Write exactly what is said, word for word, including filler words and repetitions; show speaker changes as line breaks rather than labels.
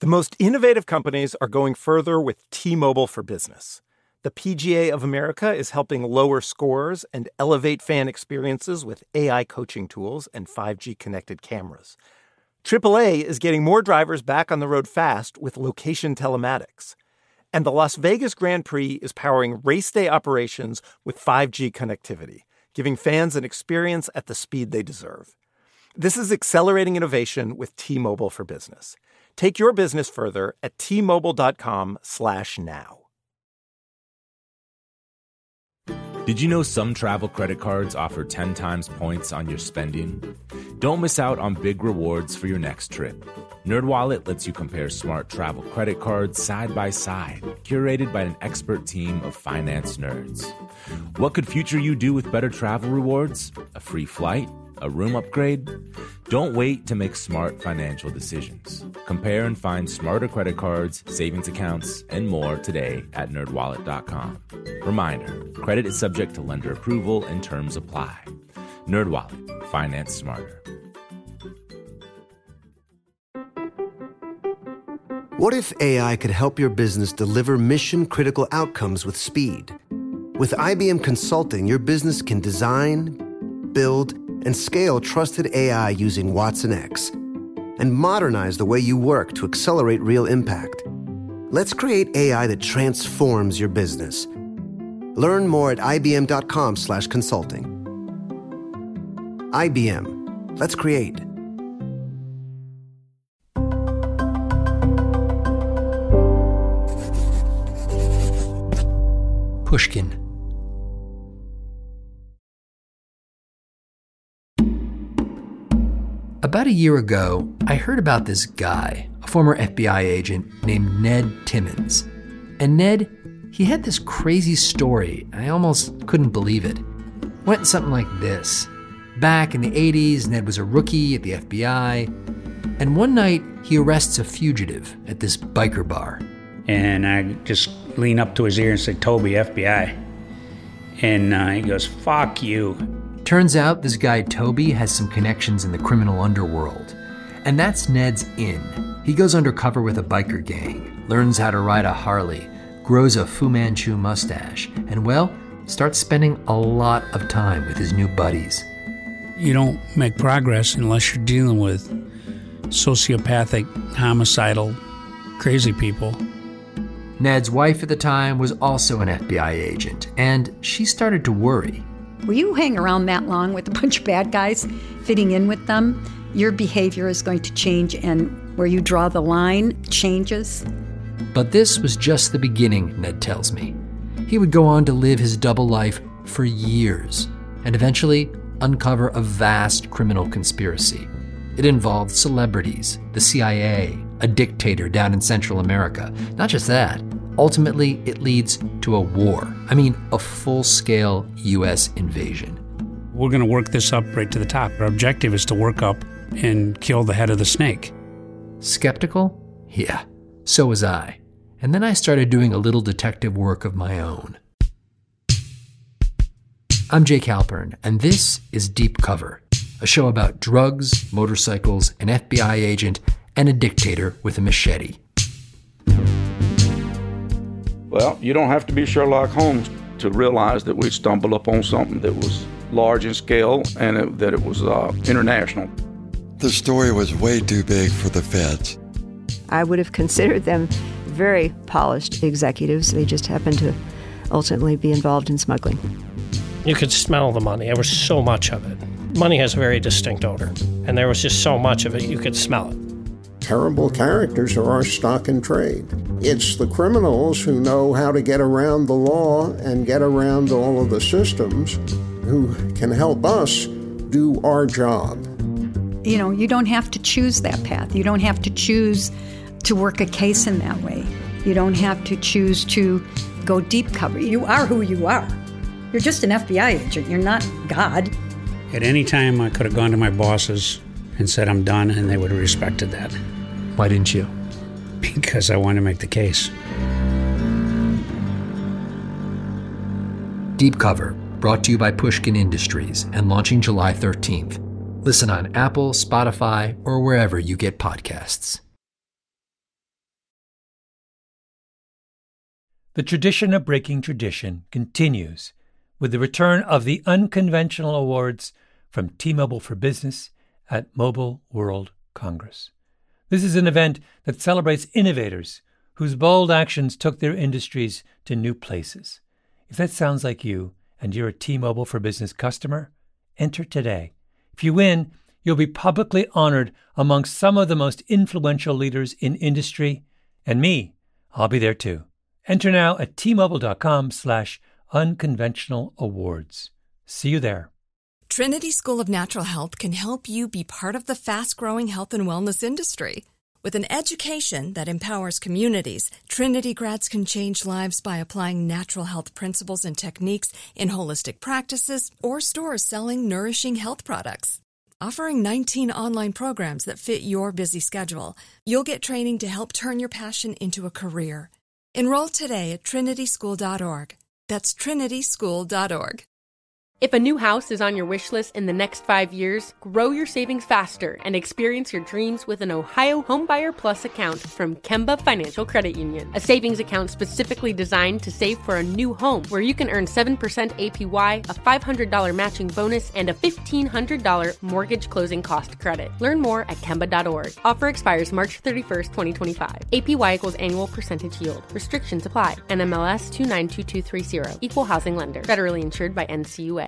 The most innovative companies are going further with T-Mobile for Business. The P G A of America is helping lower scores and elevate fan experiences with A I coaching tools and five G connected cameras. triple A is getting more drivers back on the road fast with location telematics. And the Las Vegas Grand Prix is powering race day operations with five G connectivity, giving fans an experience at the speed they deserve. This is accelerating innovation with T-Mobile for Business. Take your business further at T-Mobile.com slash now.
Did you know some travel credit cards offer ten times points on your spending? Don't miss out on big rewards for your next trip. NerdWallet lets you compare smart travel credit cards side by side, curated by an expert team of finance nerds. What could future you do with better travel rewards? A free flight? A room upgrade? Don't wait to make smart financial decisions. Compare and find smarter credit cards, savings accounts, and more today at nerd wallet dot com. Reminder, credit is subject to lender approval and terms apply. NerdWallet, finance smarter.
What if A I could help your business deliver mission-critical outcomes with speed? With I B M Consulting, your business can design, build, and scale trusted A I using Watson X, and modernize the way you work to accelerate real impact. Let's create A I that transforms your business. Learn more at ibm.com slash consulting. I B M. Let's create.
Pushkin. About a year ago, I heard about this guy, a former F B I agent named Ned Timmons. And Ned, he had this crazy story. I almost couldn't believe it. It went something like this. Back in the eighties, Ned was a rookie at the F B I. And one night, he arrests a fugitive at this biker bar.
And I just lean up to his ear and say, "Toby, F B I." And uh, he goes, "Fuck you."
Turns out this guy Toby has some connections in the criminal underworld. And that's Ned's in. He goes undercover with a biker gang, learns how to ride a Harley, grows a Fu Manchu mustache, and well, starts spending a lot of time with his new buddies.
You don't make progress unless you're dealing with sociopathic, homicidal, crazy people.
Ned's wife at the time was also an F B I agent, and she started to worry.
When you hang around that long with a bunch of bad guys, fitting in with them, your behavior is going to change, and where you draw the line changes.
But this was just the beginning, Ned tells me. He would go on to live his double life for years, and eventually uncover a vast criminal conspiracy. It involved celebrities, the C I A, a dictator down in Central America. Not just that. Ultimately, it leads to a war. I mean, a full-scale U S invasion.
We're going to work this up right to the top. Our objective is to work up and kill the head of the snake.
Skeptical? Yeah, so was I. And then I started doing a little detective work of my own. I'm Jake Halpern, and this is Deep Cover, a show about drugs, motorcycles, an F B I agent, and a dictator with a machete.
Well, you don't have to be Sherlock Holmes to realize that we stumbled upon something that was large in scale and it, that it was uh, international.
The story was way too big for the feds.
I would have considered them very polished executives. They just happened to ultimately be involved in smuggling.
You could smell the money. There was so much of it. Money has a very distinct odor, and there was just so much of it, you could smell it.
Terrible characters are our stock in trade. It's the criminals who know how to get around the law and get around all of the systems who can help us do our job.
You know, you don't have to choose that path. You don't have to choose to work a case in that way. You don't have to choose to go deep cover. You are who you are. You're just an F B I agent. You're not God.
At any time, I could have gone to my bosses and said, "I'm done," and they would have respected that.
Why didn't you?
Because I wanted to make the case.
Deep Cover, brought to you by Pushkin Industries and launching July thirteenth. Listen on Apple, Spotify, or wherever you get podcasts.
The tradition of breaking tradition continues with the return of the Unconventional Awards from T-Mobile for Business at Mobile World Congress. This is an event that celebrates innovators whose bold actions took their industries to new places. If that sounds like you and you're a T-Mobile for Business customer, enter today. If you win, you'll be publicly honored amongst some of the most influential leaders in industry. And me, I'll be there too. Enter now at T-Mobile.com slash unconventional awards. See you there.
Trinity School of Natural Health can help you be part of the fast-growing health and wellness industry. With an education that empowers communities, Trinity grads can change lives by applying natural health principles and techniques in holistic practices or stores selling nourishing health products. Offering nineteen online programs that fit your busy schedule, you'll get training to help turn your passion into a career. Enroll today at trinity school dot org. That's trinity school dot org.
If a new house is on your wish list in the next five years, grow your savings faster and experience your dreams with an Ohio Homebuyer Plus account from Kemba Financial Credit Union. A savings account specifically designed to save for a new home, where you can earn seven percent A P Y, a five hundred dollars matching bonus, and a fifteen hundred dollars mortgage closing cost credit. Learn more at kemba dot org. Offer expires March thirty-first, twenty twenty-five. A P Y equals annual percentage yield. Restrictions apply. N M L S two nine two two three zero. Equal housing lender. Federally insured by N C U A.